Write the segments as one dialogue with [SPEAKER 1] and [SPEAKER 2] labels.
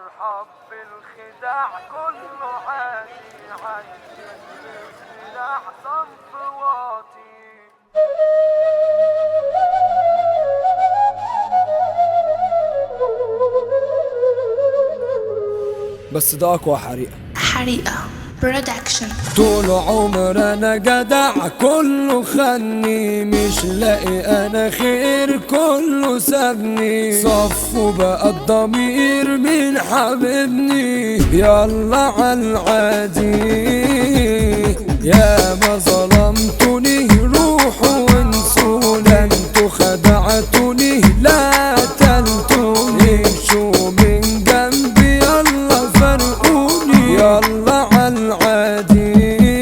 [SPEAKER 1] مرحب بالخداع كله عادي، عايشين بالسلاح صنف واطي.
[SPEAKER 2] بس ده أقوى حريقة.
[SPEAKER 3] حريقة برودكشن.
[SPEAKER 2] طول عمر انا جدع كله خني، مش لاقي انا خير كله سابني، صفوا بقى الضمير من حبيبني. يلا عالعادي يا ما ظلمتوني روحوا وانسوني، انتوا خدعتوني لا تلتوني، امشوا من جنبي يلا فرقوني. يلا عالعادي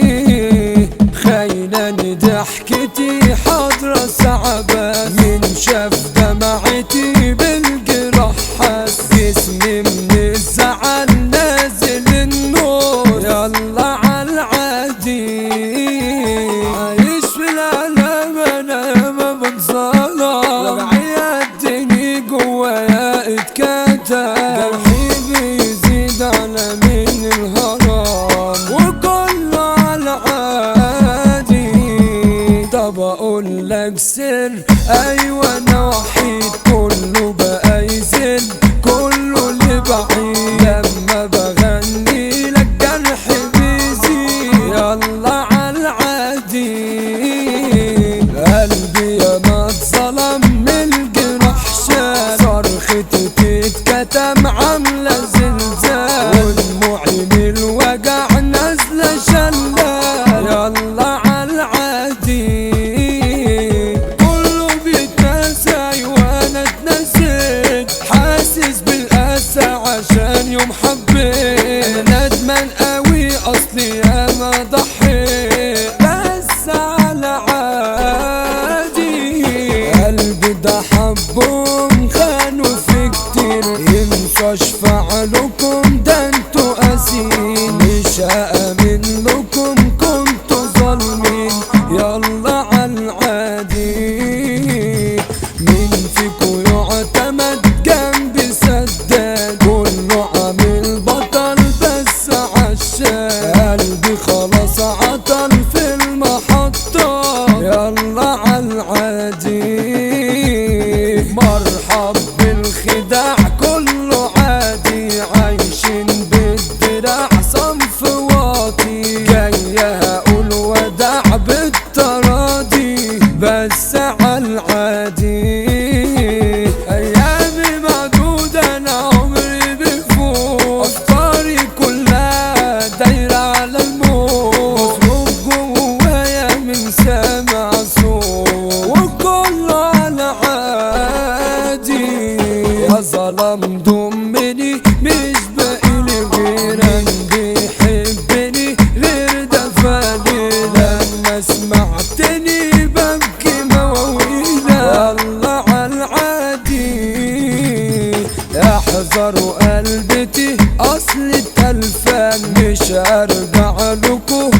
[SPEAKER 2] خايناني ضحكتي حاضرة صعبة، من شاف دمعتي بالجراح حس، جسمي من الزعل نازل النور. يلا عالعادي عايش في العالم انا ما بنصلح، وجعي قدني جوايا اتكتب، جرحي بيزيد على من الهرم وكله عالعادي. طب اقول لك سر، ايوه انا وحيد كله بقى يزن، كله لبعيد لما بغني لك جرحي بيزيد. يلا عالعادي قلبي يا ما اتظلم من الجرح شال، صرختي تتكتم عاملة زلزال، ودموعي من الوجع نازلة شلال. يلا عالعادي كله بيتنسى وانا اتنسيت، حاسس بالأسى عشان يوم حبيت، ندمان قوي اصلي ياما ضحيت، بس على عادي قلبي ده حبهم خانوا في كتير، ينسوا اشفع لكم ده انتوا قاسيين، مش هأمن لكم كنتوا ظالمين. يلا عالعادي مين فيكو يعتمد جنبي سداد، كله عامل بطل بس عشان قلبي خلاص عطل في المحطة. يلا عالعادي مرحب بالخداع كله عادي، عايشين بالدراع صنف واطي، جاي هقول وداع بالتراضي بس عالعادي. ايامي معدودة انا عمري بيفوت، افكاري كلها دايرة على الموت، بصرخ جوايا من سامع صوت وكله على عادي. يا ظلم ضمني مش باقيلي غيرك، بيحبني غير ده فاني، لما سمعتني ببكي مواويلك. يلا عالعادي احذروا قلبتي اصل التلفان، مش هرجع لكم